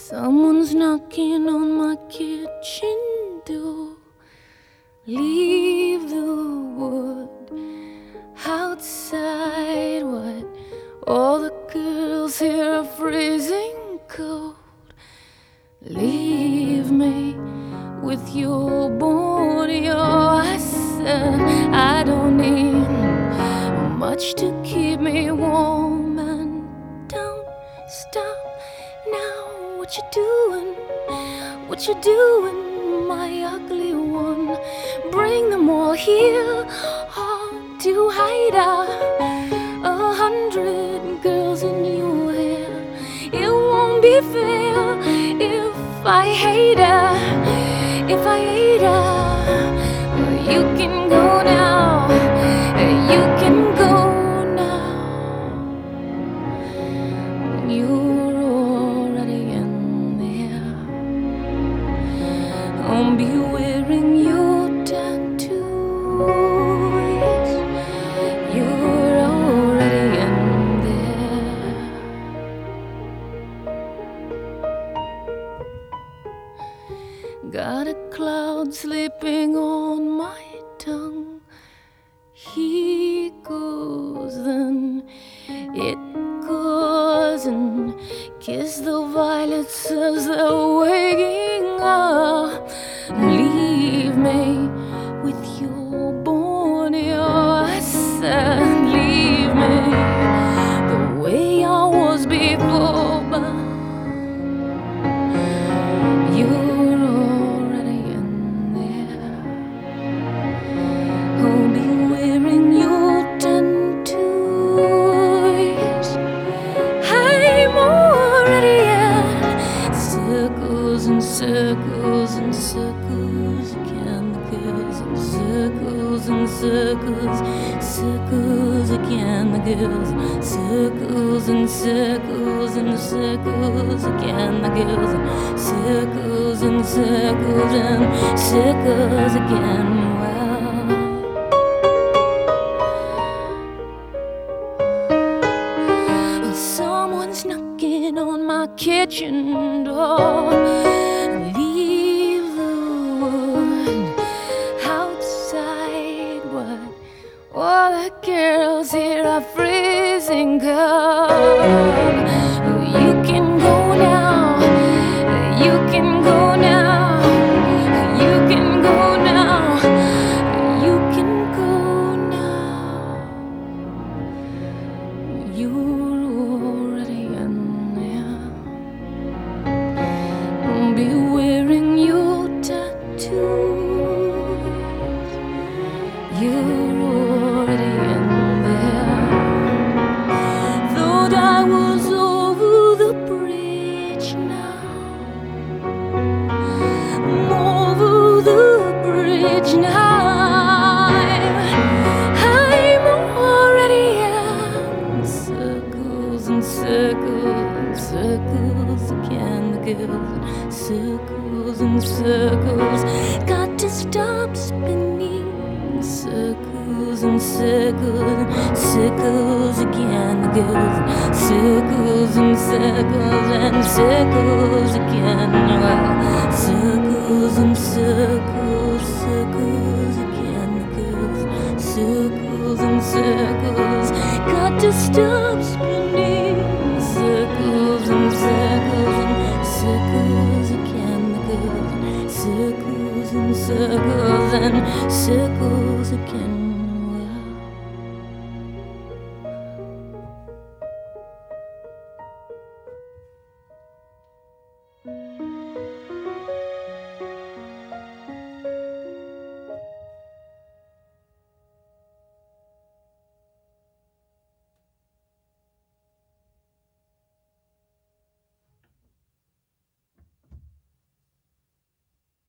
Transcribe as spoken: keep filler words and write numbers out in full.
Someone's knocking on my kitchen door. Leave the wood outside. What? All the girls here are freezing cold. Leave me with your body. Oh, I said I don't need much to keep me warm. And don't stop now. What you doing? What you doing, my ugly one? Bring them all here, all to hide out. A hundred girls in your hair. It won't be fair if I hate her. If I hate her, you can go now. You can go now. You're already in there. I'll be wearing your tattoos. You're already in there. Got a cloud slipping on my tongue. He goes, then it goes, and kiss the violets as they're waking up. Leave me with your body. Oh, I said leave me the way I was before, but you're already in there. I'll be wearing your tattoos. I'm already in circles and circles and circles again. The girls in circles and circles, circles again. The girls in circles and circles and circles again. The girls in circles and circles and circles again. Someone's knocking on my kitchen door. Leave the wood outside. What? All the girls here are freezing cold. You can go now. You can go now. You can go now. You can go now. You be wearing your tattoos. You're already in there. Thought I was over the bridge now. I'm over the bridge now. I'm already in circles and circles, circles again. The girls, circles and circles, got to stop spinning. Circles and circles, circles again. The girls, circles and circles and circles again. Wow. Circles and circles, circles again. The girls, circles and circles, got to stop spinning. Circles and circles and circles again. The girls, circles and circles and circles again.